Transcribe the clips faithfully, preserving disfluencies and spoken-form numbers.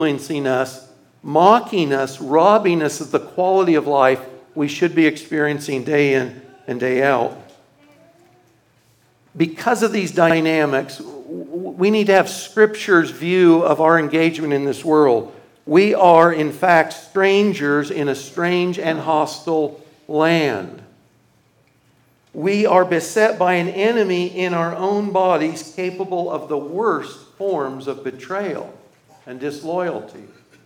influencing us, mocking us, robbing us of the quality of life we should be experiencing day in and day out. Because of these dynamics, we need to have Scripture's view of our engagement in this world. We are, in fact, strangers in a strange and hostile land. We are beset by an enemy in our own bodies capable of the worst forms of betrayal and disloyalty.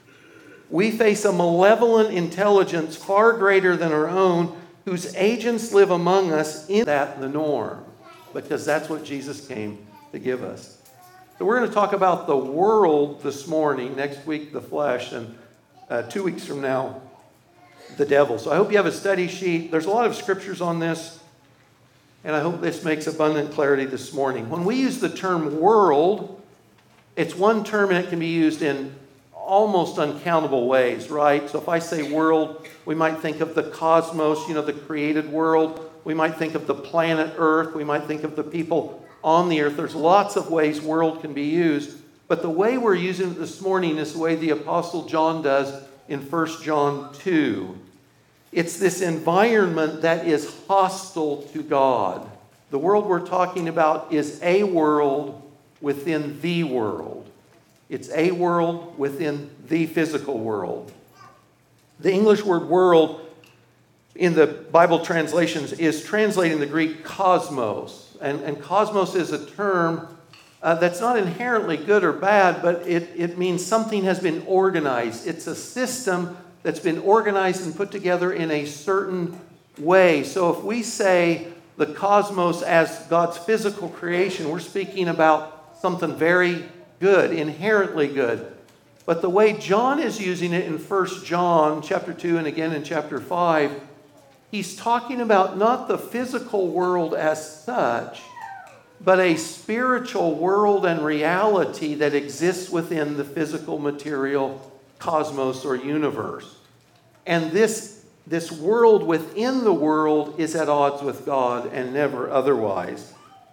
We face a malevolent intelligence far greater than our own, whose agents live among us in that the norm, because that's what Jesus came to give us. So we're going to talk about the world this morning, next week the flesh, and uh, two weeks from now the devil. So I hope you have a study sheet. There's a lot of scriptures on this, and I hope this makes abundant clarity this morning. When we use the term world, it's one term and it can be used in almost uncountable ways, right? So if I say world, we might think of the cosmos, you know, the created world. We might think of the planet Earth. We might think of the people on the earth. There's lots of ways world can be used. But the way we're using it this morning is the way the Apostle John does in First John two. It's this environment that is hostile to God. The world we're talking about is a world within the world. It's a world within the physical world. The English word world in the Bible translations is translating the Greek cosmos. And, and cosmos is a term uh, that's not inherently good or bad, but it, it means something has been organized. It's a system that's been organized and put together in a certain way. So if we say the cosmos as God's physical creation, we're speaking about something very good, inherently good. But the way John is using it in First John chapter two and again in chapter five, he's talking about not the physical world as such, but a spiritual world and reality that exists within the physical material cosmos or universe. And this, this world within the world is at odds with God and never otherwise.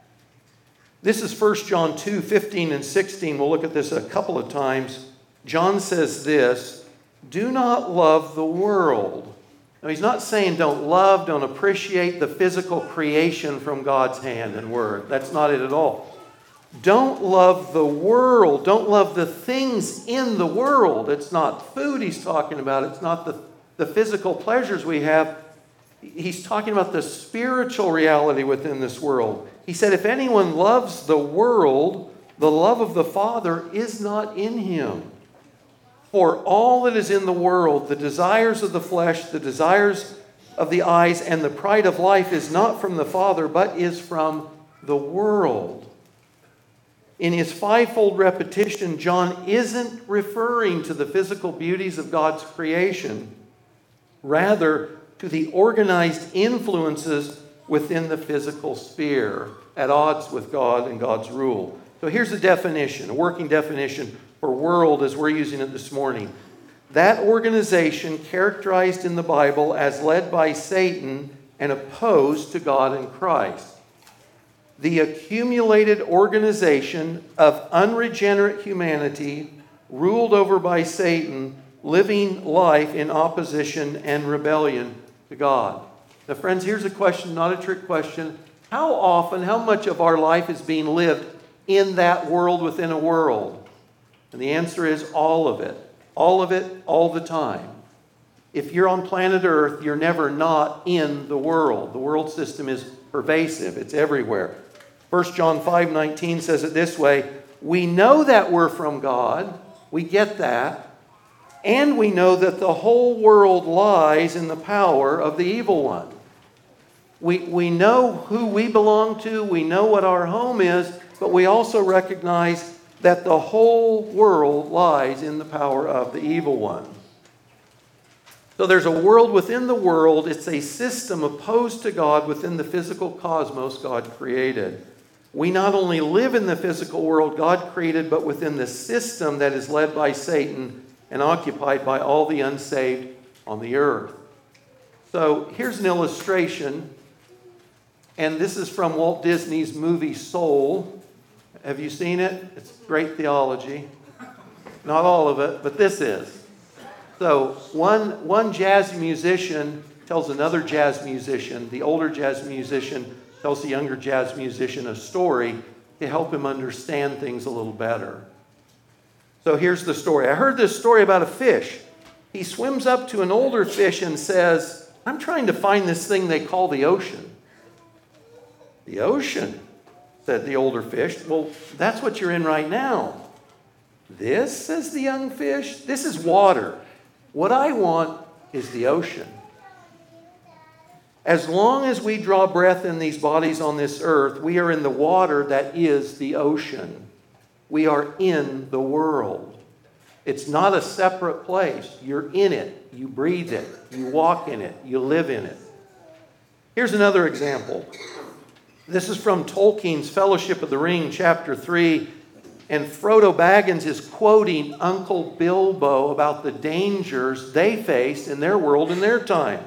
This is First John two, fifteen and sixteen. We'll look at this a couple of times. John says this, "Do not love the world." Now, he's not saying don't love, don't appreciate the physical creation from God's hand and word. That's not it at all. Don't love the world. Don't love the things in the world. It's not food he's talking about. It's not the, the physical pleasures we have. He's talking about the spiritual reality within this world. He said, if anyone loves the world, the love of the Father is not in him. For all that is in the world, the desires of the flesh, the desires of the eyes, and the pride of life is not from the Father, but is from the world. In his fivefold repetition, John isn't referring to the physical beauties of God's creation, rather to the organized influences within the physical sphere, at odds with God and God's rule. So here's a definition, a working definition for world as we're using it this morning. That organization characterized in the Bible as led by Satan and opposed to God and Christ. The accumulated organization of unregenerate humanity ruled over by Satan, living life in opposition and rebellion to God. Now, friends, here's a question, not a trick question. How often, how much of our life is being lived in that world within a world? And the answer is all of it. All of it, all the time. If you're on planet Earth, you're never not in the world. The world system is pervasive. It's everywhere. First John five nineteen says it this way, we know that we're from God. We get that. And we know that the whole world lies in the power of the evil one. We, we know who we belong to. We know what our home is. But we also recognize that the whole world lies in the power of the evil one. So there's a world within the world. It's a system opposed to God within the physical cosmos God created. We not only live in the physical world God created, but within the system that is led by Satan and occupied by all the unsaved on the earth. So here's an illustration, and this is from Walt Disney's movie Soul. Have you seen it? It's great theology. Not all of it, but this is. So one, one jazz musician tells another jazz musician, the older jazz musician tells the younger jazz musician a story to help him understand things a little better. So here's the story. I heard this story about a fish. He swims up to an older fish and says, I'm trying to find this thing they call the ocean. The ocean, said the older fish. Well, that's what you're in right now. This, says the young fish, this is water. What I want is the ocean. As long as we draw breath in these bodies on this earth, we are in the water that is the ocean. We are in the world. It's not a separate place. You're in it. You breathe it. You walk in it. You live in it. Here's another example. This is from Tolkien's Fellowship of the Ring, chapter three. And Frodo Baggins is quoting Uncle Bilbo about the dangers they faced in their world in their time.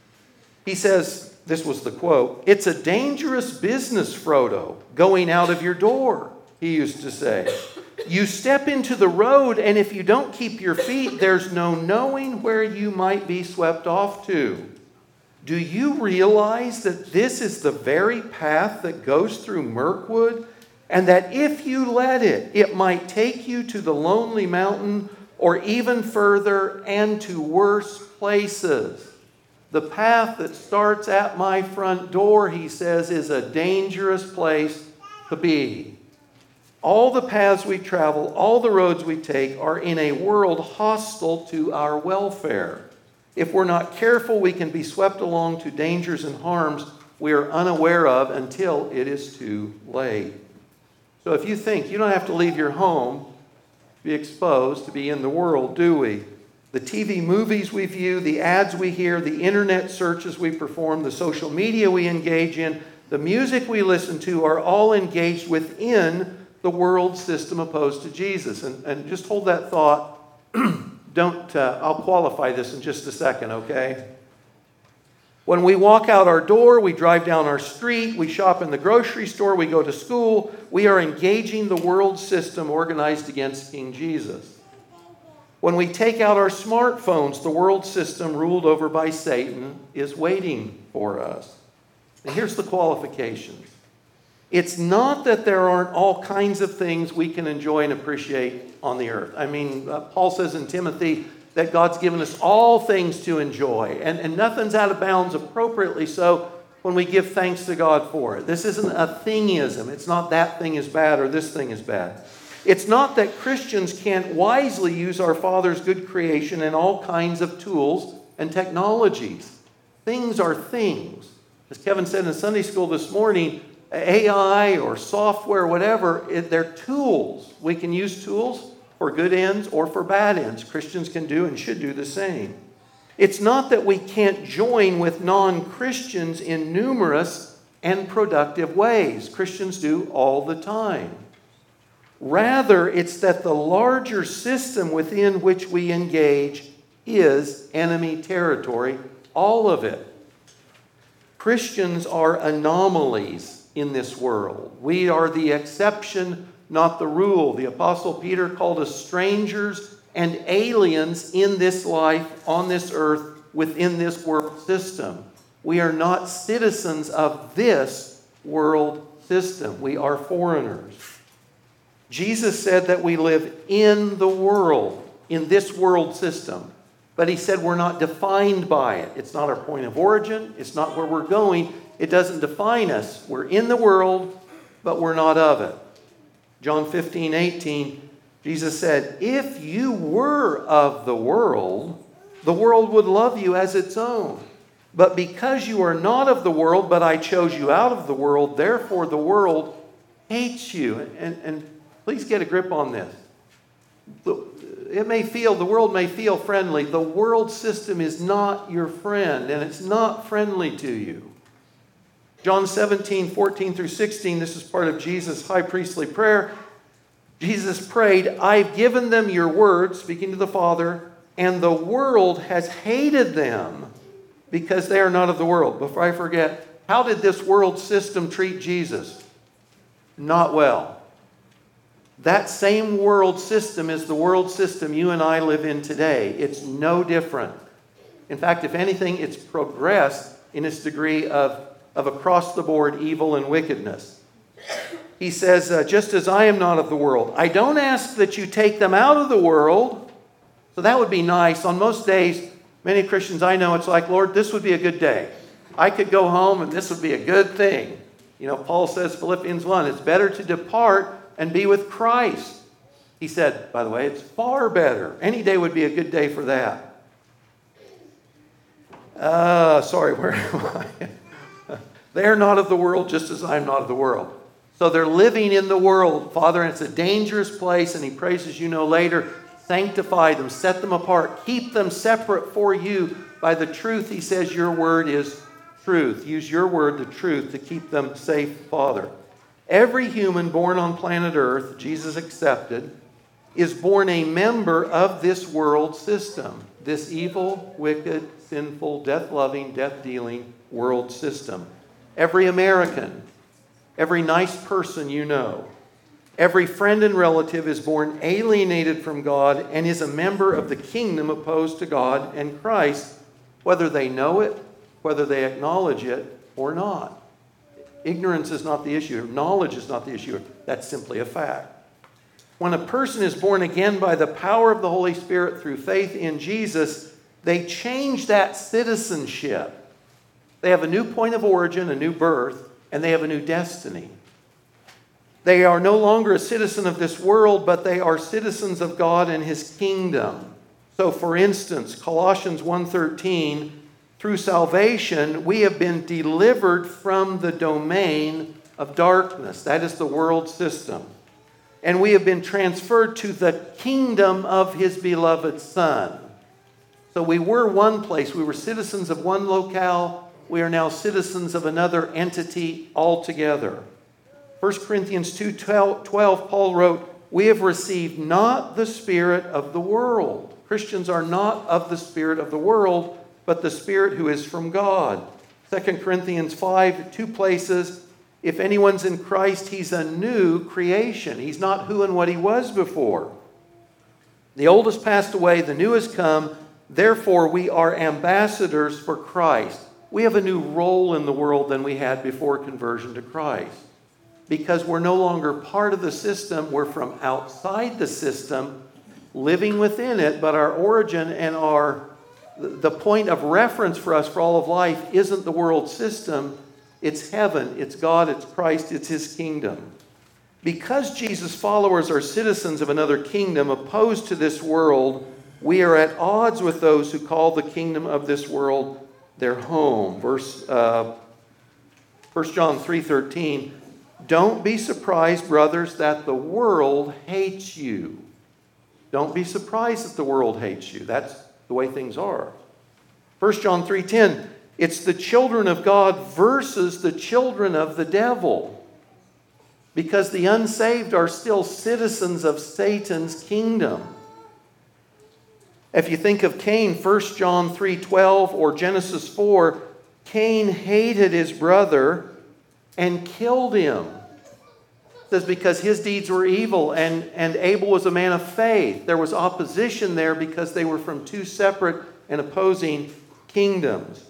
He says, this was the quote, "It's a dangerous business, Frodo, going out of your door," he used to say. "You step into the road, and if you don't keep your feet, there's no knowing where you might be swept off to. Do you realize that this is the very path that goes through Mirkwood, and that if you let it, it might take you to the Lonely Mountain or even further and to worse places? The path that starts at my front door," he says, "is a dangerous place to be. All the paths we travel, all the roads we take are in a world hostile to our welfare. If we're not careful, we can be swept along to dangers and harms we are unaware of until it is too late." So if you think you don't have to leave your home, be exposed to be in the world, do we? The T V movies we view, the ads we hear, the internet searches we perform, the social media we engage in, the music we listen to are all engaged within the world system opposed to Jesus. And, and just hold that thought. Don't, uh, I'll qualify this in just a second, okay? When we walk out our door, we drive down our street, we shop in the grocery store, we go to school, we are engaging the world system organized against King Jesus. When we take out our smartphones, the world system ruled over by Satan is waiting for us. And here's the qualifications. It's not that there aren't all kinds of things we can enjoy and appreciate on the earth. I mean, uh, Paul says in Timothy that God's given us all things to enjoy, and, and nothing's out of bounds, appropriately so, when we give thanks to God for it. This isn't a thingism. It's not that thing is bad or this thing is bad. It's not that Christians can't wisely use our Father's good creation and all kinds of tools and technologies. Things are things. As Kevin said in Sunday school this morning, A I or software, whatever, it, they're tools. We can use tools for good ends or for bad ends. Christians can do and should do the same. It's not that we can't join with non-Christians in numerous and productive ways. Christians do all the time. Rather, it's that the larger system within which we engage is enemy territory, all of it. Christians are anomalies in this world. We are the exception, not the rule. The Apostle Peter called us strangers and aliens in this life, on this earth, within this world system. We are not citizens of this world system. We are foreigners. Jesus said that we live in the world, in this world system. But he said we're not defined by it. It's not our point of origin. It's not where we're going. It doesn't define us. We're in the world, but we're not of it. John fifteen, eighteen, Jesus said, "If you were of the world, the world would love you as its own. But because you are not of the world, but I chose you out of the world, therefore the world hates you." And, and please get a grip on this. It may feel, the world may feel friendly. The world system is not your friend, and it's not friendly to you. John seventeen, fourteen through sixteen, this is part of Jesus' high priestly prayer. Jesus prayed, "I've given them your word," speaking to the Father, "and the world has hated them because they are not of the world." Before I forget, how did this world system treat Jesus? Not well. That same world system is the world system you and I live in today. It's no different. In fact, if anything, it's progressed in its degree of, of across-the-board evil and wickedness. He says, uh, just as I am not of the world, I don't ask that you take them out of the world. So that would be nice. On most days, many Christians I know, it's like, Lord, this would be a good day. I could go home and this would be a good thing. You know, Paul says, Philippians one, it's better to depart and be with Christ. He said, by the way, it's far better. Any day would be a good day for that. Uh, sorry, where am I? They are not of the world, just as I am not of the world. So they're living in the world, Father, and it's a dangerous place, and he prays, as you know later, sanctify them, set them apart, keep them separate for you by the truth. He says your word is truth. Use your word, the truth, to keep them safe, Father. Every human born on planet Earth, Jesus accepted, is born a member of this world system, this evil, wicked, sinful, death-loving, death-dealing world system. Every American, every nice person you know, every friend and relative is born alienated from God and is a member of the kingdom opposed to God and Christ, whether they know it, whether they acknowledge it or not. Ignorance is not the issue. Knowledge is not the issue. That's simply a fact. When a person is born again by the power of the Holy Spirit through faith in Jesus, they change that citizenship. They have a new point of origin, a new birth, and they have a new destiny. They are no longer a citizen of this world, but they are citizens of God and His kingdom. So, for instance, Colossians one thirteen, through salvation, we have been delivered from the domain of darkness. That is the world system. And we have been transferred to the kingdom of His beloved Son. So we were one place. We were citizens of one locale. We are now citizens of another entity altogether. First Corinthians two twelve, Paul wrote, we have received not the spirit of the world. Christians are not of the spirit of the world, but the Spirit who is from God. Second Corinthians five, two places. If anyone's in Christ, he's a new creation. He's not who and what he was before. The old has passed away, the new has come. Therefore, we are ambassadors for Christ. We have a new role in the world than we had before conversion to Christ. Because we're no longer part of the system, we're from outside the system, living within it, but our origin and our the point of reference for us for all of life isn't the world system. It's heaven, it's God, it's Christ, it's His kingdom. Because Jesus' followers are citizens of another kingdom opposed to this world, we are at odds with those who call the kingdom of this world their home. Verse uh, First John three thirteen, don't be surprised, brothers, that the world hates you. Don't be surprised that the world hates you. That's the way things are. First John three ten, it's the children of God versus the children of the devil. Because the unsaved are still citizens of Satan's kingdom. If you think of Cain, First John three twelve or Genesis four, Cain hated his brother and killed him. It says because his deeds were evil and, and Abel was a man of faith. There was opposition there because they were from two separate and opposing kingdoms.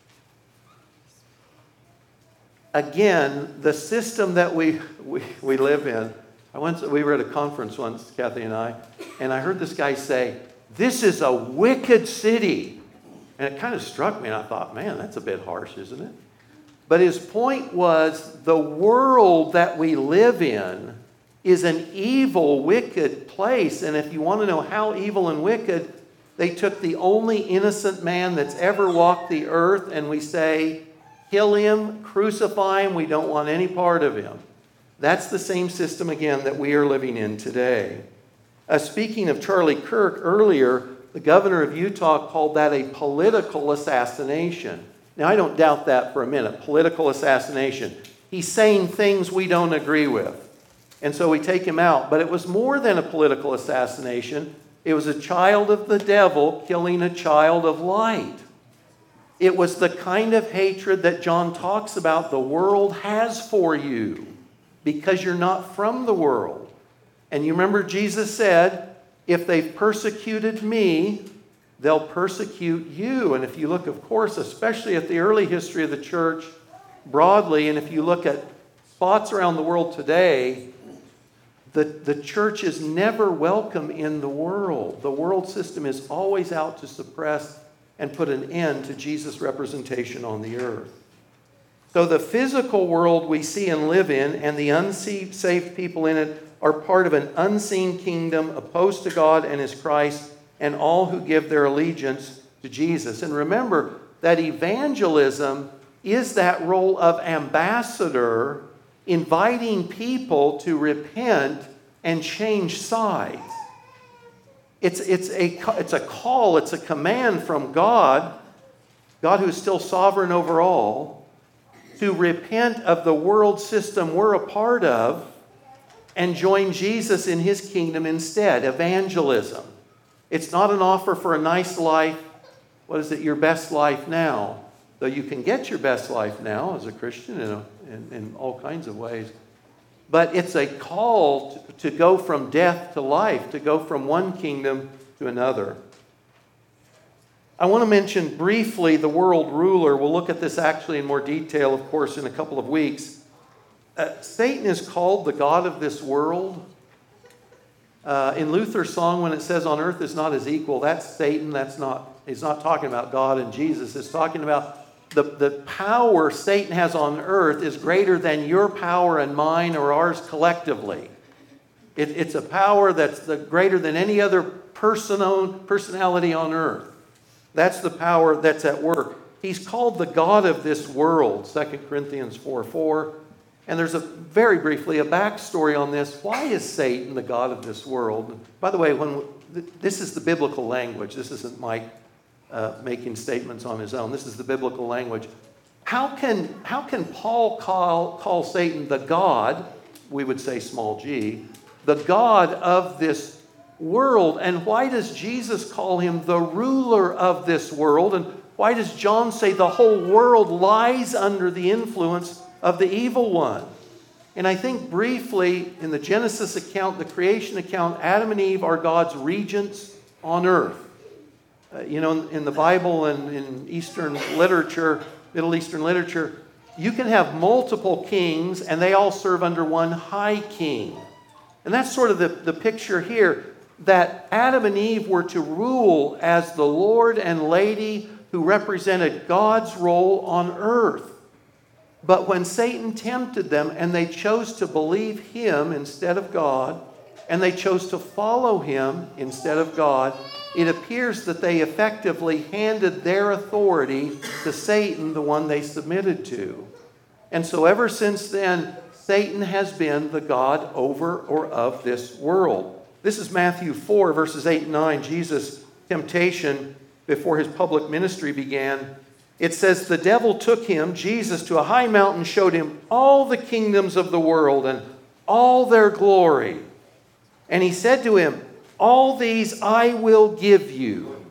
Again, the system that we, we, we live in. I went, we were at a conference once, Kathy and I, and I heard this guy say, this is a wicked city. And it kind of struck me, and I thought, man, that's a bit harsh, isn't it? But his point was the world that we live in is an evil, wicked place. And if you want to know how evil and wicked, they took the only innocent man that's ever walked the earth and we say, kill him, crucify him, we don't want any part of him. That's the same system, again, that we are living in today. Uh, speaking of Charlie Kirk earlier, the governor of Utah called that a political assassination. Now, I don't doubt that for a minute. Political assassination. He's saying things we don't agree with. And so we take him out. But it was more than a political assassination. It was a child of the devil killing a child of light. It was the kind of hatred that John talks about the world has for you because you're not from the world. And you remember Jesus said, if they've persecuted me, they'll persecute you. And if you look, of course, especially at the early history of the church broadly, and if you look at spots around the world today, the, the church is never welcome in the world. The world system is always out to suppress and put an end to Jesus' representation on the earth. So the physical world we see and live in and the unsaved people in it are part of an unseen kingdom opposed to God and His Christ and all who give their allegiance to Jesus. And remember that evangelism is that role of ambassador, inviting people to repent and change sides. It's, it's, a, it's a call, it's a command from God, God who is still sovereign over all, to repent of the world system we're a part of and join Jesus in His kingdom instead. Evangelism. It's not an offer for a nice life. What is it? Your best life now. Though you can get your best life now as a Christian in, a, in, in all kinds of ways. But it's a call to, to go from death to life, to go from one kingdom to another. I want to mention briefly the world ruler. We'll look at this actually in more detail, of course, in a couple of weeks. Uh, Satan is called the god of this world. Uh, in Luther's song, when it says on earth is not his equal, that's Satan. That's not, he's not talking about God and Jesus. It's talking about the, the power Satan has on earth is greater than your power and mine or ours collectively. It, it's a power that's the, greater than any other person, personality on earth. That's the power that's at work. He's called the god of this world, Second Corinthians four four. And there's a very briefly a backstory on this. Why is Satan the god of this world? By the way, when this is the biblical language. This isn't Mike uh, making statements on his own. This is the biblical language. How can, how can Paul call, call Satan the god, we would say small g, the god of this world? And why does Jesus call him the ruler of this world? And why does John say the whole world lies under the influence of the evil one? And I think briefly in the Genesis account, the creation account, Adam and Eve are God's regents on earth. Uh, you know, in, in the Bible and in Eastern literature, Middle Eastern literature, you can have multiple kings and they all serve under one high king. And that's sort of the, the picture here, that Adam and Eve were to rule as the Lord and Lady who represented God's role on earth. But when Satan tempted them and they chose to believe him instead of God, and they chose to follow him instead of God, it appears that they effectively handed their authority to Satan, the one they submitted to. And so ever since then, Satan has been the god over or of this world. This is Matthew four, verses eight and nine, Jesus' temptation before his public ministry began. It says, the devil took him, Jesus, to a high mountain, showed him all the kingdoms of the world and all their glory. And he said to him, all these I will give you.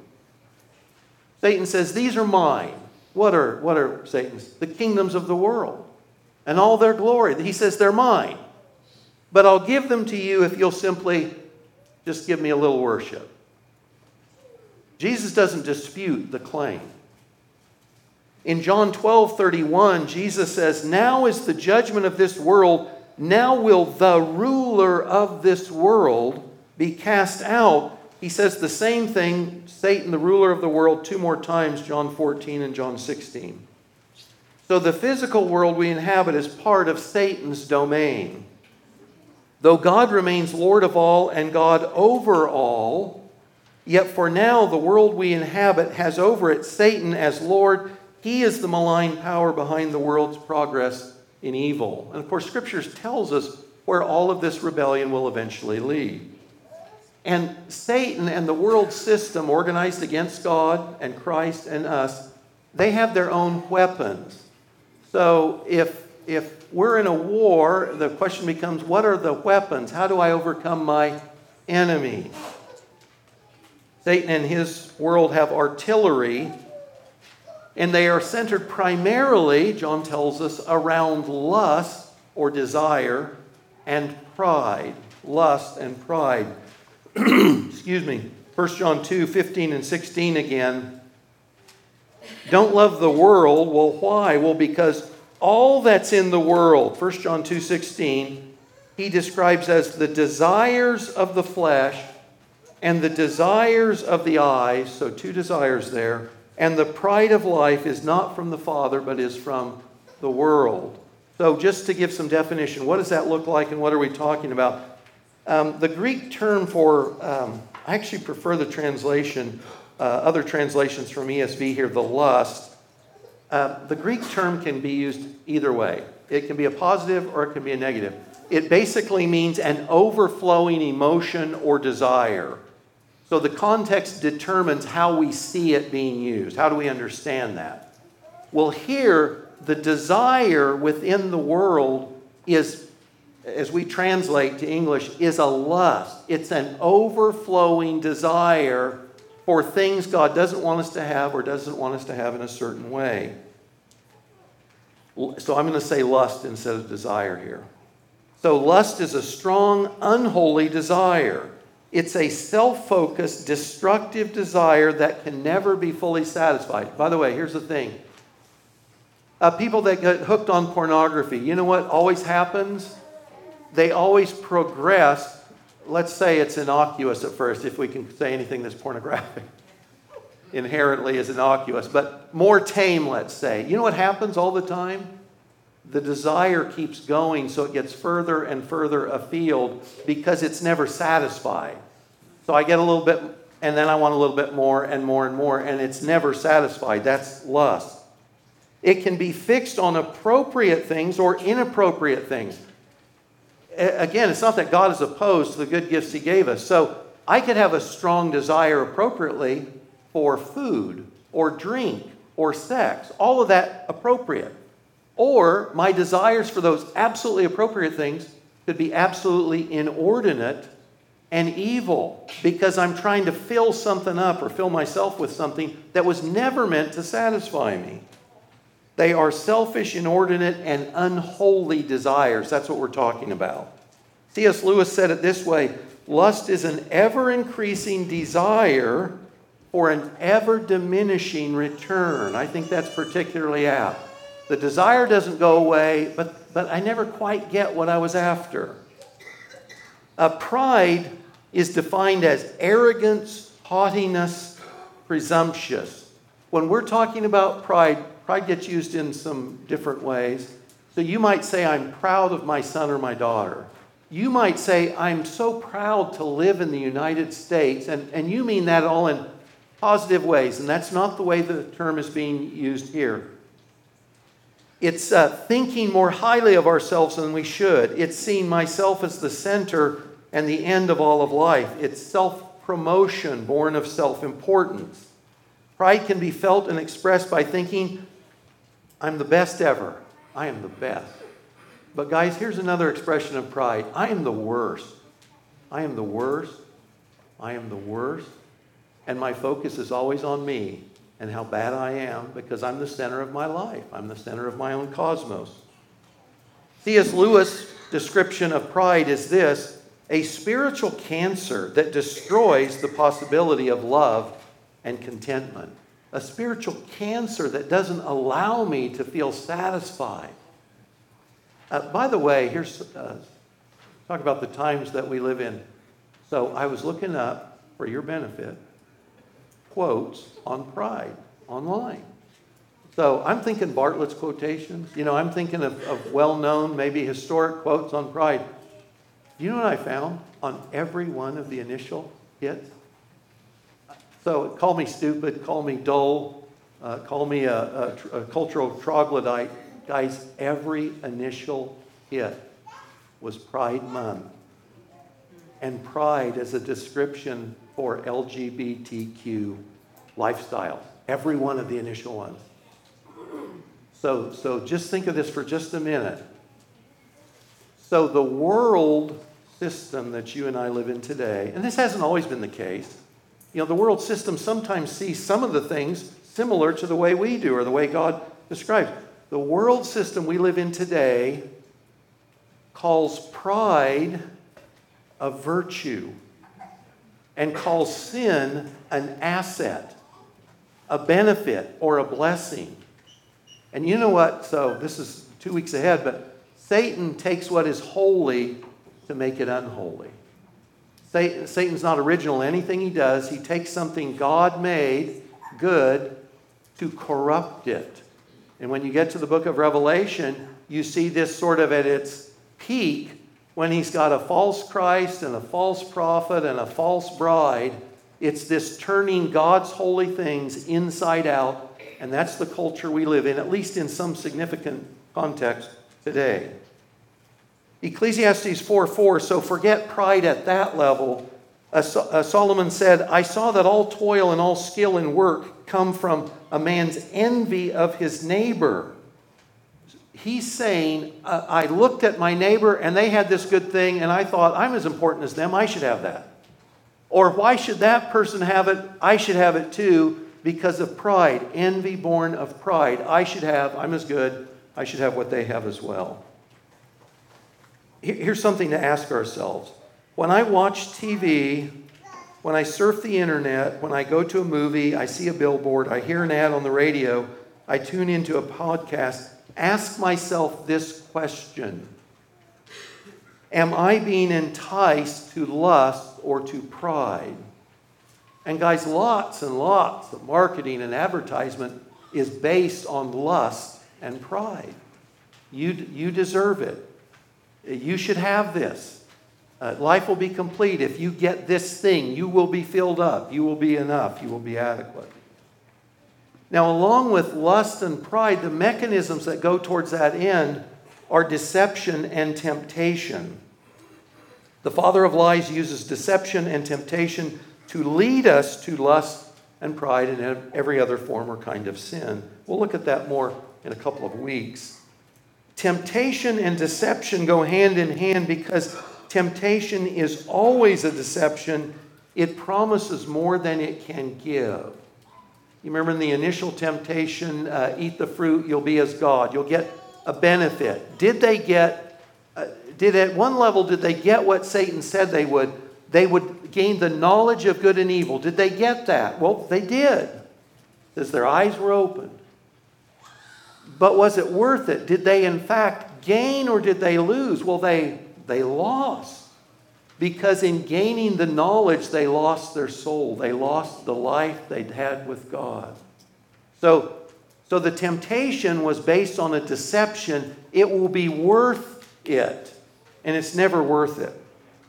Satan says, these are mine. What are, what are Satan's? The kingdoms of the world and all their glory. He says, they're mine. But I'll give them to you if you'll simply just give me a little worship. Jesus doesn't dispute the claim. In John twelve thirty-one, Jesus says, now is the judgment of this world. Now will the ruler of this world be cast out. He says the same thing, Satan, the ruler of the world, two more times, John fourteen and John sixteen. So the physical world we inhabit is part of Satan's domain. Though God remains Lord of all and God over all, yet for now the world we inhabit has over it Satan as Lord. He is the malign power behind the world's progress in evil. And of course, Scripture tells us where all of this rebellion will eventually lead. And Satan and the world system organized against God and Christ and us, they have their own weapons. So if, if we're in a war, the question becomes, what are the weapons? How do I overcome my enemy? Satan and his world have artillery, and they are centered primarily, John tells us, around lust or desire and pride. lust and pride. Excuse me. First John two, fifteen and sixteen again. Don't love the world. Well, why? Well, because all that's in the world, First John two, sixteen, he describes as the desires of the flesh and the desires of the eyes, so two desires there, and the pride of life is not from the Father, but is from the world. So just to give some definition, what does that look like and what are we talking about? Um, the Greek term for, um, I actually prefer the translation, uh, other translations from E S V here, the lust. Uh, the Greek term can be used either way. It can be a positive or it can be a negative. It basically means an overflowing emotion or desire. So the context determines how we see it being used. How do we understand that? Well, here, the desire within the world is, as we translate to English, is a lust. It's an overflowing desire for things God doesn't want us to have or doesn't want us to have in a certain way. So I'm going to say lust instead of desire here. So lust is a strong, unholy desire. It's a self-focused, destructive desire that can never be fully satisfied. By the way, here's the thing. Uh, people that get hooked on pornography, you know what always happens? They always progress. Let's say it's innocuous at first, if we can say anything that's pornographic. Inherently is innocuous, but more tame, let's say. You know what happens all the time? The desire keeps going, so it gets further and further afield because it's never satisfied. So I get a little bit, and then I want a little bit more and more and more, and it's never satisfied. That's lust. It can be fixed on appropriate things or inappropriate things. Again, it's not that God is opposed to the good gifts He gave us. So I could have a strong desire appropriately for food or drink or sex. All of that appropriate. Or my desires for those absolutely appropriate things could be absolutely inordinate and evil because I'm trying to fill something up or fill myself with something that was never meant to satisfy me. They are selfish, inordinate, and unholy desires. That's what we're talking about. C S Lewis said it this way: lust is an ever-increasing desire for an ever-diminishing return. I think that's particularly apt. The desire doesn't go away, but, but I never quite get what I was after. Uh, pride is defined as arrogance, haughtiness, presumptuous. When we're talking about pride, pride gets used in some different ways. So you might say, I'm proud of my son or my daughter. You might say, I'm so proud to live in the United States. And, and you mean that all in positive ways. And that's not the way the term is being used here. It's uh, thinking more highly of ourselves than we should. It's seeing myself as the center and the end of all of life. It's self-promotion born of self-importance. Pride can be felt and expressed by thinking, I'm the best ever. I am the best. But guys, here's another expression of pride. I am the worst. I am the worst. I am the worst. And my focus is always on me and how bad I am because I'm the center of my life. I'm the center of my own cosmos. C S Lewis' description of pride is this: a spiritual cancer that destroys the possibility of love and contentment. A spiritual cancer that doesn't allow me to feel satisfied. Uh, by the way, here's uh, talk about the times that we live in. So I was looking up, for your benefit, quotes on pride online. So I'm thinking Bartlett's quotations. You know, I'm thinking of, of well-known, maybe historic quotes on pride. You know what I found on every one of the initial hits? So call me stupid, call me dull, uh, call me a, a, a cultural troglodyte. Guys, every initial hit was Pride Month. And pride as a description for L G B T Q lifestyle. Every one of the initial ones. So, so just think of this for just a minute. So the world system that you and I live in today, and this hasn't always been the case, you know, the world system sometimes sees some of the things similar to the way we do or the way God describes. The world system we live in today calls pride a virtue, and calls sin an asset, a benefit, or a blessing. And you know what? So this is two weeks ahead, but Satan takes what is holy to make it unholy. Satan's not original in anything he does. He takes something God made good to corrupt it. And when you get to the book of Revelation, you see this sort of at its peak when he's got a false Christ and a false prophet and a false bride. It's this turning God's holy things inside out, and that's the culture we live in, at least in some significant context today. Ecclesiastes four four, so forget pride at that level. Uh, uh, Solomon said, I saw that all toil and all skill in work come from a man's envy of his neighbor. He's saying, uh, I looked at my neighbor and they had this good thing and I thought, I'm as important as them, I should have that. Or why should that person have it? I should have it too, because of pride, envy born of pride. I should have, I'm as good, I should have what they have as well. Here's something to ask ourselves. When I watch T V, when I surf the internet, when I go to a movie, I see a billboard, I hear an ad on the radio, I tune into a podcast, ask myself this question. Am I being enticed to lust or to pride? And guys, lots and lots of marketing and advertisement is based on lust and pride. You, you deserve it. You should have this. Uh, life will be complete if you get this thing. You will be filled up. You will be enough. You will be adequate. Now, along with lust and pride, the mechanisms that go towards that end are deception and temptation. The father of lies uses deception and temptation to lead us to lust and pride and every other form or kind of sin. We'll look at that more in a couple of weeks. Temptation and deception go hand in hand because temptation is always a deception. It promises more than it can give. You remember in the initial temptation, uh, eat the fruit, you'll be as God. You'll get a benefit. Did they get, uh, did at one level, did they get what Satan said they would? They would gain the knowledge of good and evil. Did they get that? Well, they did, because their eyes were opened. But was it worth it? Did they in fact gain or did they lose? Well, they, they lost. Because in gaining the knowledge, they lost their soul. They lost the life they'd had with God. So, so the temptation was based on a deception. It will be worth it. And it's never worth it.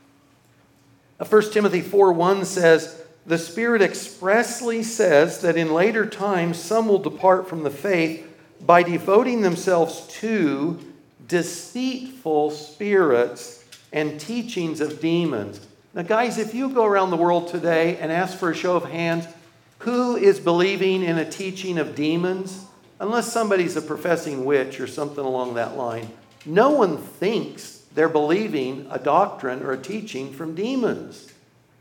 First Timothy four one says, the Spirit expressly says that in later times some will depart from the faith by devoting themselves to deceitful spirits and teachings of demons. Now, guys, if you go around the world today and ask for a show of hands, who is believing in a teaching of demons? Unless somebody's a professing witch or something along that line, no one thinks they're believing a doctrine or a teaching from demons.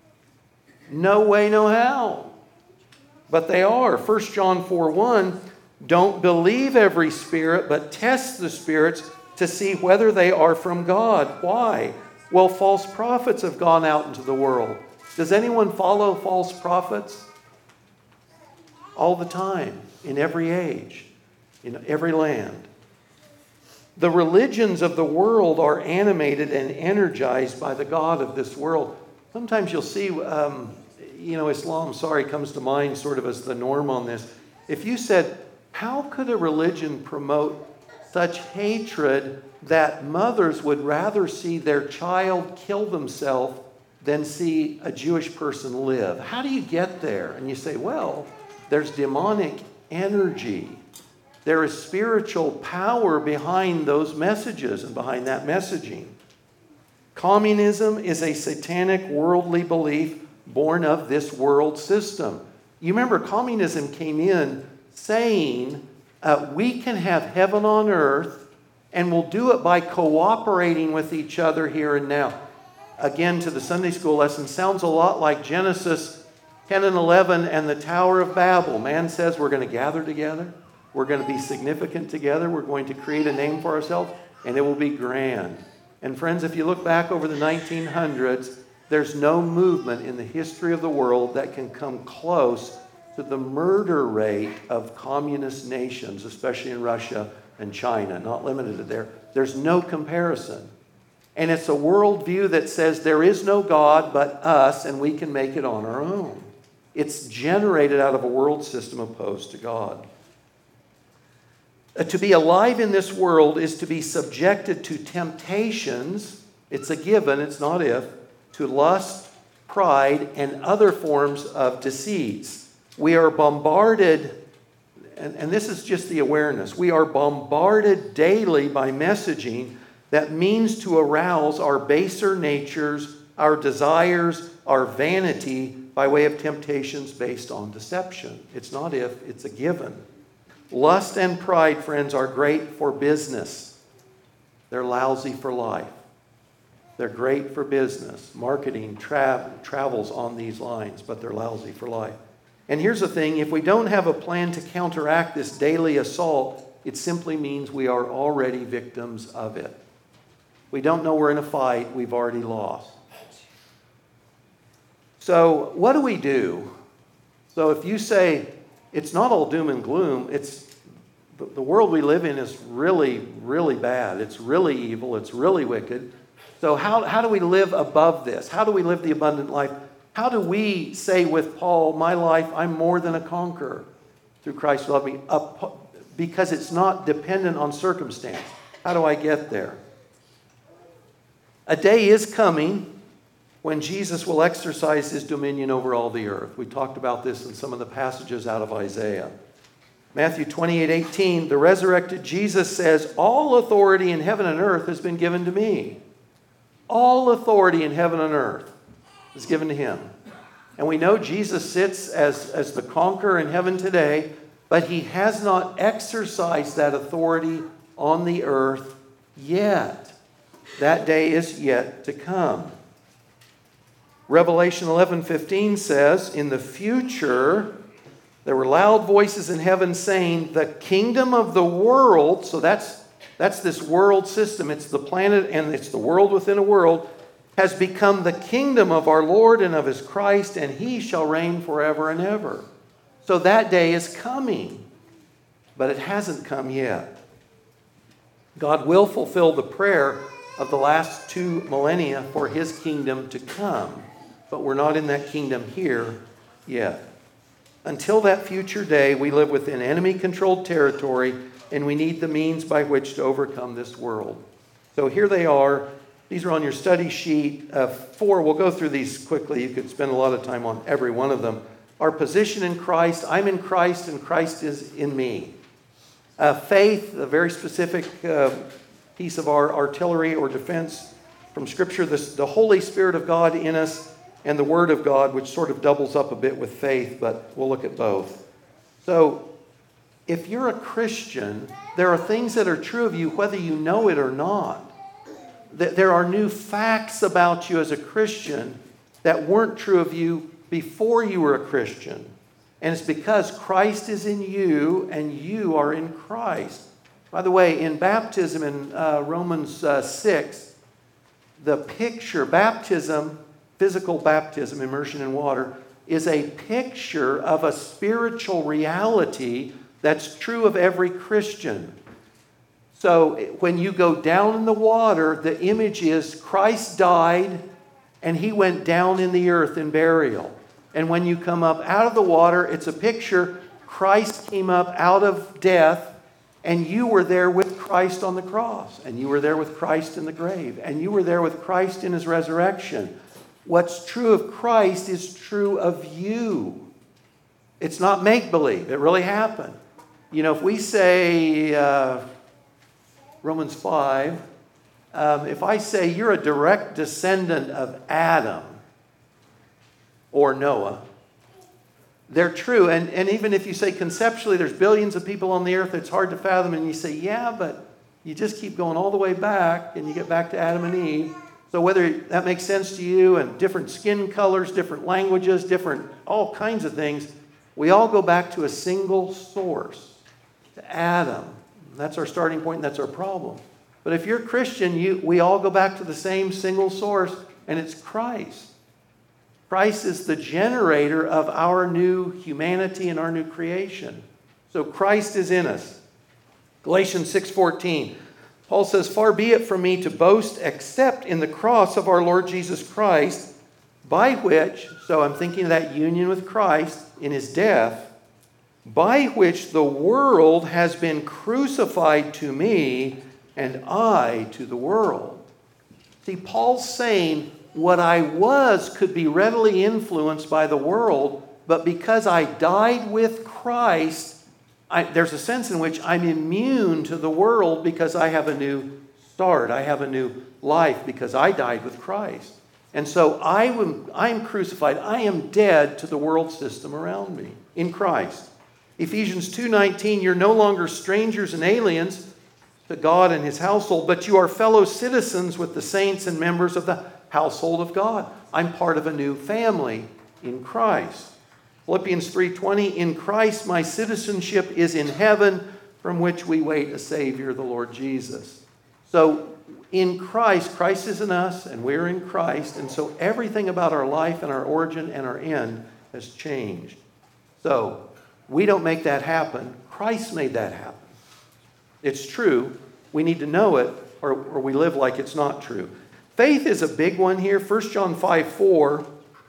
No way, no how. But they are. First John four one, don't believe every spirit, but test the spirits to see whether they are from God. Why? Well, false prophets have gone out into the world. Does anyone follow false prophets? All the time, in every age, in every land. The religions of the world are animated and energized by the God of this world. Sometimes you'll see, um, you know, Islam, sorry, comes to mind sort of as the norm on this. If you said, how could a religion promote such hatred that mothers would rather see their child kill themselves than see a Jewish person live? How do you get there? And you say, well, there's demonic energy. There is spiritual power behind those messages and behind that messaging. Communism is a satanic worldly belief born of this world system. You remember, communism came in saying uh, we can have heaven on earth and we'll do it by cooperating with each other here and now. Again, to the Sunday school lesson, sounds a lot like Genesis ten and eleven and the Tower of Babel. Man says we're going to gather together. We're going to be significant together. We're going to create a name for ourselves, and it will be grand. And friends, if you look back over the nineteen hundreds, there's no movement in the history of the world that can come close to the murder rate of communist nations, especially in Russia and China, not limited to there. There's no comparison. And it's a worldview that says there is no God but us, and we can make it on our own. It's generated out of a world system opposed to God. Uh, to be alive in this world is to be subjected to temptations. It's a given, it's not if. To lust, pride, and other forms of deceits. We are bombarded, and, and this is just the awareness, we are bombarded daily by messaging that means to arouse our baser natures, our desires, our vanity by way of temptations based on deception. It's not if, it's a given. Lust and pride, friends, are great for business. They're lousy for life. They're great for business. Marketing tra- travels on these lines, but they're lousy for life. And here's the thing, if we don't have a plan to counteract this daily assault, it simply means we are already victims of it. We don't know we're in a fight, we've already lost. So what do we do? So if you say it's not all doom and gloom, it's the world we live in is really, really bad. It's really evil. It's really wicked. So how, how do we live above this? How do we live the abundant life? How do we say with Paul, my life, I'm more than a conqueror through Christ who loved me? Up, because it's not dependent on circumstance. How do I get there? A day is coming when Jesus will exercise his dominion over all the earth. We talked about this in some of the passages out of Isaiah. Matthew twenty-eight eighteen, the resurrected Jesus says, all authority in heaven and earth has been given to me. All authority in heaven and earth is given to him. And we know Jesus sits as, as the conqueror in heaven today, but he has not exercised that authority on the earth yet. That day is yet to come. Revelation eleven fifteen says, in the future, there were loud voices in heaven saying, the kingdom of the world, so that's, that's this world system, it's the planet and it's the world within a world, has become the kingdom of our Lord and of his Christ, and he shall reign forever and ever. So that day is coming, but it hasn't come yet. God will fulfill the prayer of the last two millennia for his kingdom to come. But we're not in that kingdom here yet. Until that future day, we live within enemy-controlled territory, and we need the means by which to overcome this world. So here they are. These are on your study sheet. Uh, four, we'll go through these quickly. You could spend a lot of time on every one of them. Our position in Christ. I'm in Christ, and Christ is in me. Uh, faith, a very specific uh, piece of our artillery or defense from Scripture. This, the Holy Spirit of God in us, and the Word of God, which sort of doubles up a bit with faith, but we'll look at both. So, if you're a Christian, there are things that are true of you whether you know it or not. There are new facts about you as a Christian that weren't true of you before you were a Christian. And it's because Christ is in you and you are in Christ. By the way, in baptism in uh, Romans uh, six, the picture, baptism, physical baptism, immersion in water, is a picture of a spiritual reality that's true of every Christian. So when you go down in the water, the image is Christ died and he went down in the earth in burial. And when you come up out of the water, it's a picture Christ came up out of death and you were there with Christ on the cross. And you were there with Christ in the grave. And you were there with Christ in his resurrection. What's true of Christ is true of you. It's not make-believe. It really happened. You know, if we say uh, Romans five, um, if I say you're a direct descendant of Adam or Noah, they're true. And, and even if you say conceptually there's billions of people on the earth, it's hard to fathom. And you say, yeah, but you just keep going all the way back and you get back to Adam and Eve. So whether that makes sense to you, and different skin colors, different languages, different all kinds of things, we all go back to a single source, to Adam. That's our starting point, and that's our problem. But if you're a Christian, you, we all go back to the same single source, and it's Christ. Christ is the generator of our new humanity and our new creation. So Christ is in us. Galatians six fourteen. Paul says, "Far be it from me to boast except in the cross of our Lord Jesus Christ, by which," so I'm thinking of that union with Christ in his death, "by which the world has been crucified to me, and I to the world." See, Paul's saying, what I was could be readily influenced by the world, but because I died with Christ, I, there's a sense in which I'm immune to the world because I have a new start. I have a new life because I died with Christ. And so I am, I'm crucified. I am dead to the world system around me in Christ. Ephesians two nineteen, "You're no longer strangers and aliens to God and his household, but you are fellow citizens with the saints and members of the household of God." I'm part of a new family in Christ. Philippians three twenty, "In Christ my citizenship is in heaven, from which we wait a Savior, the Lord Jesus." So in Christ, Christ is in us, and we're in Christ, and so everything about our life and our origin and our end has changed. So we don't make that happen. Christ made that happen. It's true. We need to know it, or, or we live like it's not true. Faith is a big one here. First John five four.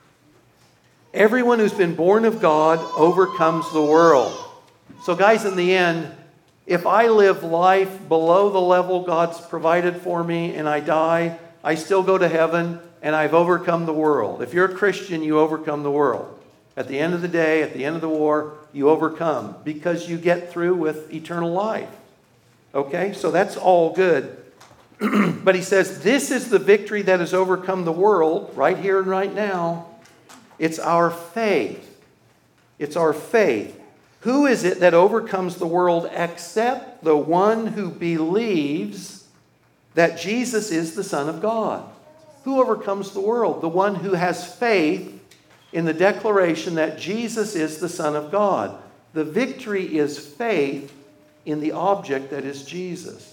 "Everyone who's been born of God overcomes the world." So guys, in the end, if I live life below the level God's provided for me and I die, I still go to heaven and I've overcome the world. If you're a Christian, you overcome the world. At the end of the day, at the end of the war, you overcome because you get through with eternal life. Okay, so that's all good. But he says, this is the victory that has overcome the world, right here and right now. It's our faith. It's our faith. Who is it that overcomes the world except the one who believes that Jesus is the Son of God? Who overcomes the world? The one who has faith in the declaration that Jesus is the Son of God. The victory is faith in the object that is Jesus.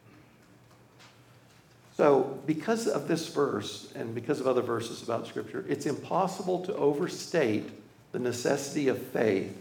So, because of this verse, and because of other verses about Scripture, it's impossible to overstate the necessity of faith.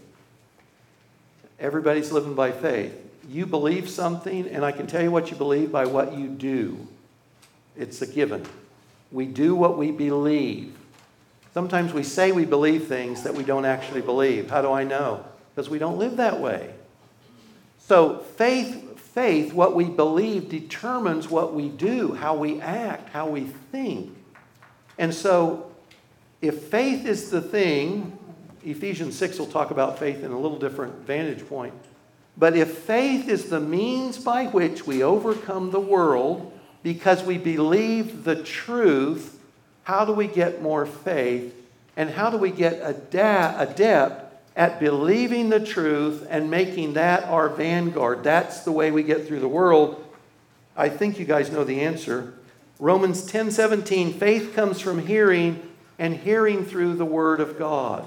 Everybody's living by faith. You believe something, and I can tell you what you believe by what you do. It's a given. We do what we believe. Sometimes we say we believe things that we don't actually believe. How do I know? Because we don't live that way. So, faith... Faith, what we believe, determines what we do, how we act, how we think. And so, if faith is the thing, Ephesians six will talk about faith in a little different vantage point. But if faith is the means by which we overcome the world because we believe the truth, how do we get more faith? And how do we get adept at believing the truth and making that our vanguard? That's the way we get through the world. I think you guys know the answer. Romans ten seventeen, faith comes from hearing, and hearing through the Word of God.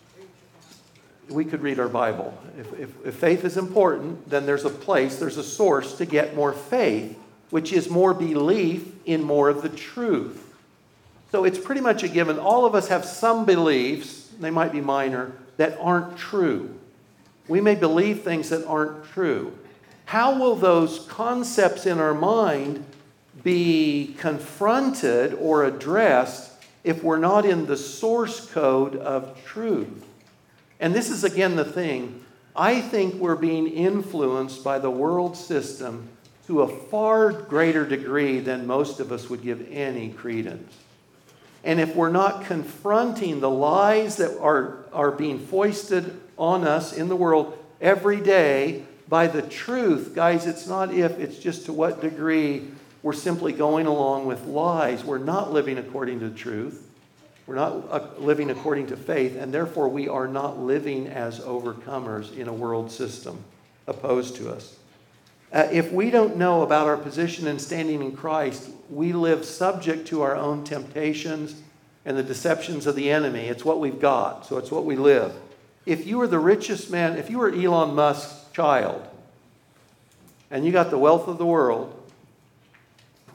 We could read our Bible. If, if, if faith is important, then there's a place, there's a source to get more faith, which is more belief in more of the truth. So it's pretty much a given. All of us have some beliefs, they might be minor, that aren't true. We may believe things that aren't true. How will those concepts in our mind be confronted or addressed if we're not in the source code of truth? And this is again the thing. I think we're being influenced by the world system to a far greater degree than most of us would give any credence. And if we're not confronting the lies that are, are being foisted on us in the world every day by the truth, guys, it's not if, it's just to what degree we're simply going along with lies. We're not living according to truth. We're not uh, living according to faith, and therefore we are not living as overcomers in a world system opposed to us. Uh, if we don't know about our position and standing in Christ, we live subject to our own temptations and the deceptions of the enemy. It's what we've got, so it's what we live. If you were the richest man, if you were Elon Musk's child, and you got the wealth of the world,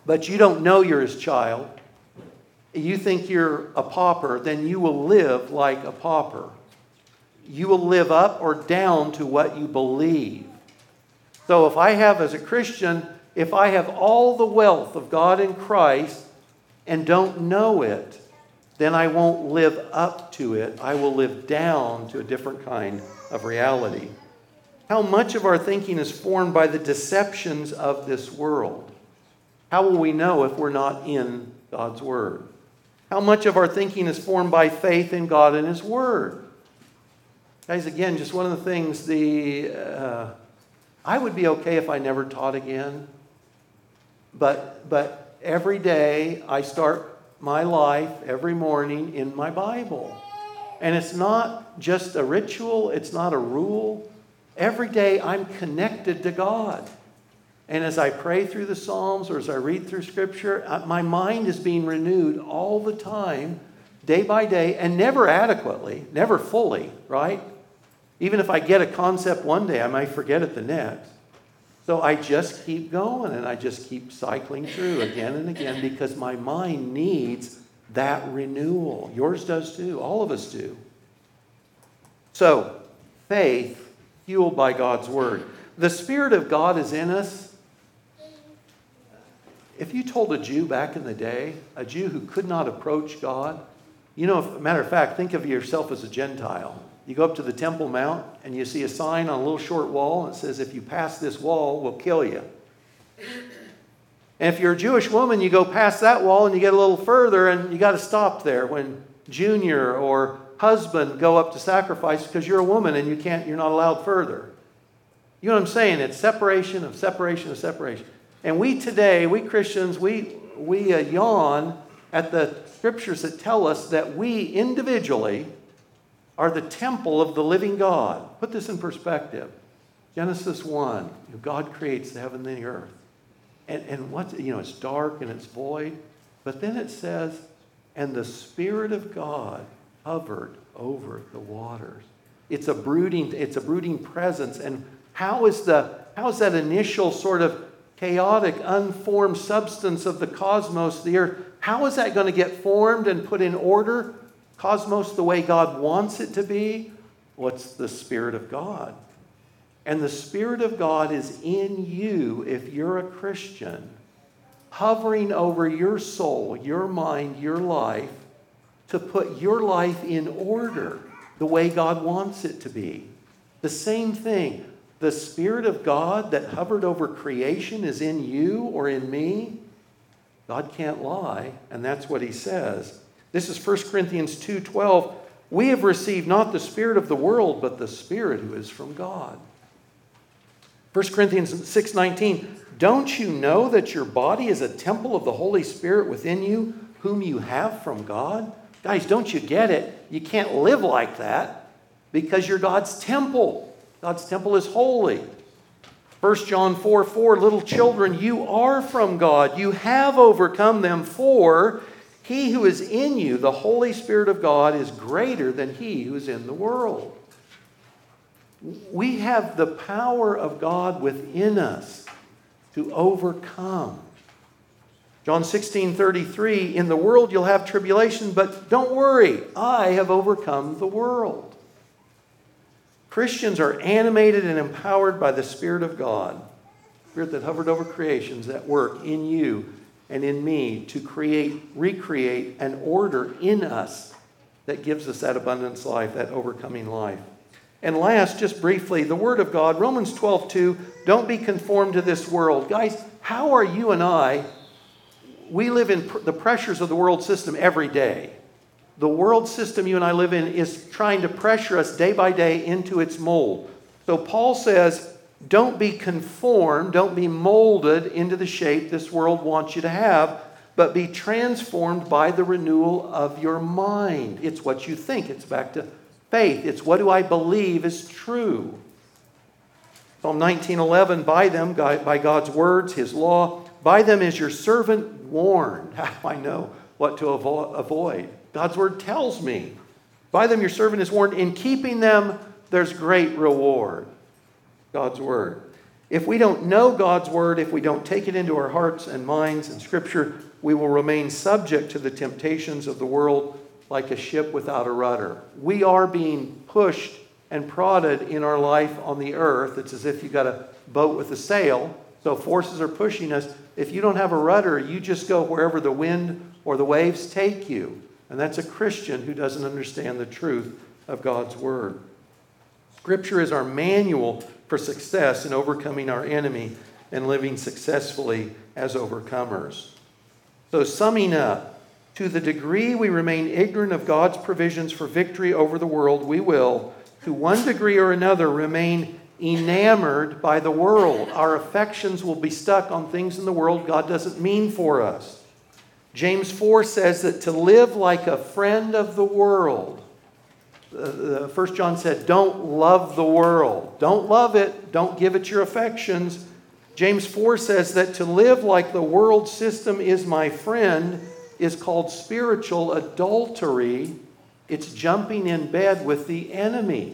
but you don't know you're his child, you think you're a pauper, then you will live like a pauper. You will live up or down to what you believe. So if I have, as a Christian, if I have all the wealth of God in Christ and don't know it, then I won't live up to it. I will live down to a different kind of reality. How much of our thinking is formed by the deceptions of this world? How will we know if we're not in God's Word? How much of our thinking is formed by faith in God and His Word? Guys, again, just one of the things, the uh, I would be okay if I never taught again. But, but every day I start my life every morning in my Bible. And it's not just a ritual. It's not a rule. Every day I'm connected to God. And as I pray through the Psalms or as I read through Scripture, my mind is being renewed all the time, day by day, and never adequately, never fully, right? Even if I get a concept one day, I might forget it the next. So I just keep going and I just keep cycling through again and again because my mind needs that renewal. Yours does too. All of us do. So, faith fueled by God's Word. The Spirit of God is in us. If you told a Jew back in the day, a Jew who could not approach God, you know, if, matter of fact, think of yourself as a Gentile. You go up to the Temple Mount and you see a sign on a little short wall and it says, if you pass this wall, we'll kill you. And if you're a Jewish woman, you go past that wall and you get a little further and you got to stop there when junior or husband go up to sacrifice because you're a woman and you can't, you're not allowed further. You know what I'm saying? It's separation of separation of separation. And we today, we Christians, we, we uh, yawn at the scriptures that tell us that we individually are the temple of the living God. Put this in perspective. Genesis one, God creates the heaven and the earth. And, and what, you know, it's dark and it's void. But then it says, and the Spirit of God hovered over the waters. It's a brooding, it's a brooding presence. And how is the, how is that initial sort of chaotic, unformed substance of the cosmos, the earth, how is that going to get formed and put in order? Cosmos the way God wants it to be? What's the Spirit of God? And the Spirit of God is in you if you're a Christian, hovering over your soul, your mind, your life, to put your life in order the way God wants it to be. The same thing. The Spirit of God that hovered over creation is in you or in me. God can't lie, and that's what he says. This is First Corinthians two twelve. We have received not the spirit of the world, but the Spirit who is from God. First Corinthians six nineteen. Don't you know that your body is a temple of the Holy Spirit within you, whom you have from God? Guys, don't you get it? You can't live like that because you're God's temple. God's temple is holy. First John four four, little children, you are from God. You have overcome them, for he who is in you, the Holy Spirit of God, is greater than he who is in the world. We have the power of God within us to overcome. John sixteen thirty-three, in the world you'll have tribulation, but don't worry, I have overcome the world. Christians are animated and empowered by the Spirit of God, Spirit that hovered over creations that work in you and in me to create, recreate an order in us that gives us that abundance life, that overcoming life. And last, just briefly, the Word of God, Romans twelve two, don't be conformed to this world. Guys, how are you and I, we live in pr- the pressures of the world system every day. The world system you and I live in is trying to pressure us day by day into its mold. So Paul says, don't be conformed, don't be molded into the shape this world wants you to have, but be transformed by the renewal of your mind. It's what you think. It's back to faith. It's what do I believe is true. Psalm nineteen eleven, by them, by God's words, his law, by them is your servant warned. How do I know what to avo- avoid? God's word tells me. By them your servant is warned. In keeping them, there's great reward. God's word. If we don't know God's word, if we don't take it into our hearts and minds and Scripture, we will remain subject to the temptations of the world like a ship without a rudder. We are being pushed and prodded in our life on the earth. It's as if you've got a boat with a sail, so forces are pushing us. If you don't have a rudder, you just go wherever the wind or the waves take you. And that's a Christian who doesn't understand the truth of God's word. Scripture is our manual for success in overcoming our enemy and living successfully as overcomers. So summing up, to the degree we remain ignorant of God's provisions for victory over the world, we will, to one degree or another, remain enamored by the world. Our affections will be stuck on things in the world God doesn't mean for us. James four says that to live like a friend of the world. Uh, First John said, don't love the world. Don't love it. Don't give it your affections. James four says that to live like the world system is my friend is called spiritual adultery. It's jumping in bed with the enemy.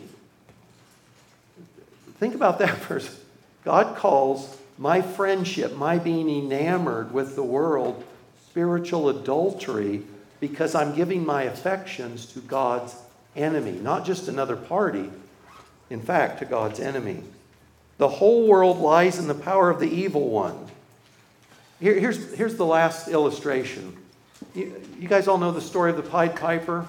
Think about that first. God calls my friendship, my being enamored with the world, spiritual adultery because I'm giving my affections to God's enemy, not just another party, in fact, to God's enemy. The whole world lies in the power of the evil one. Here, here's, here's the last illustration. You, you guys all know the story of the Pied Piper?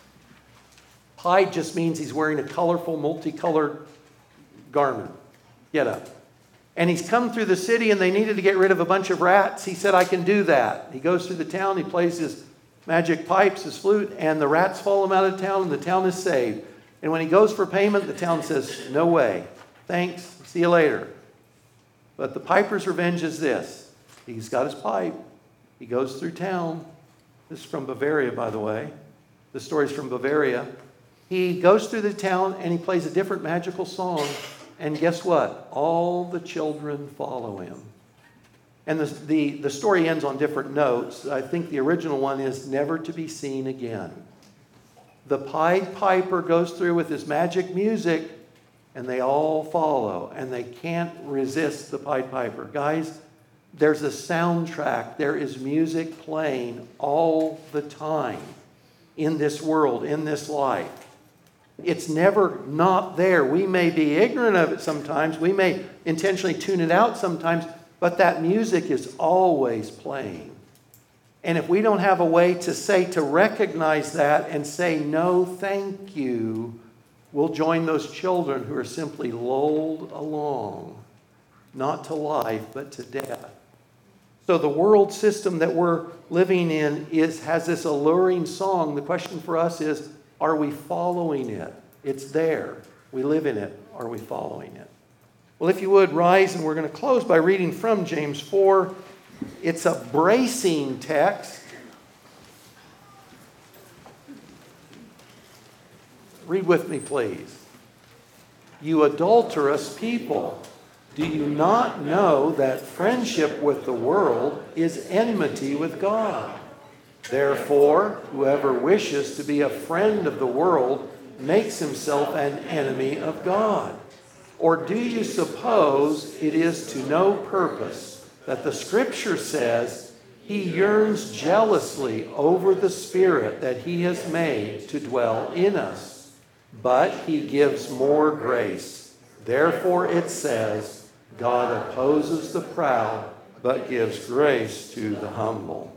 Pied just means he's wearing a colorful, multicolored garment. Get up. And he's come through the city and they needed to get rid of a bunch of rats. He said, I can do that. He goes through the town, he plays his magic pipes, his flute, and the rats follow him out of town and the town is saved. And when he goes for payment, the town says, no way. Thanks. See you later. But the piper's revenge is this. He's got his pipe. He goes through town. This is from Bavaria, by the way. The story's from Bavaria. He goes through the town and he plays a different magical song. And guess what? All the children follow him. And the, the, the story ends on different notes. I think the original one is never to be seen again. The Pied Piper goes through with his magic music and they all follow. And they can't resist the Pied Piper. Guys, there's a soundtrack. There is music playing all the time in this world, in this life. It's never not there. We may be ignorant of it sometimes. We may intentionally tune it out sometimes. But that music is always playing. And if we don't have a way to say, to recognize that and say, no, thank you, we'll join those children who are simply lulled along, not to life, but to death. So the world system that we're living in is has this alluring song. The question for us is, are we following it? It's there. We live in it. Are we following it? Well, if you would, rise, and we're going to close by reading from James four. It's a bracing text. Read with me, please. You adulterous people, do you not know that friendship with the world is enmity with God? Therefore, whoever wishes to be a friend of the world makes himself an enemy of God. Or do you suppose it is to no purpose that the Scripture says he yearns jealously over the Spirit that he has made to dwell in us? But he gives more grace. Therefore it says, God opposes the proud, but gives grace to the humble.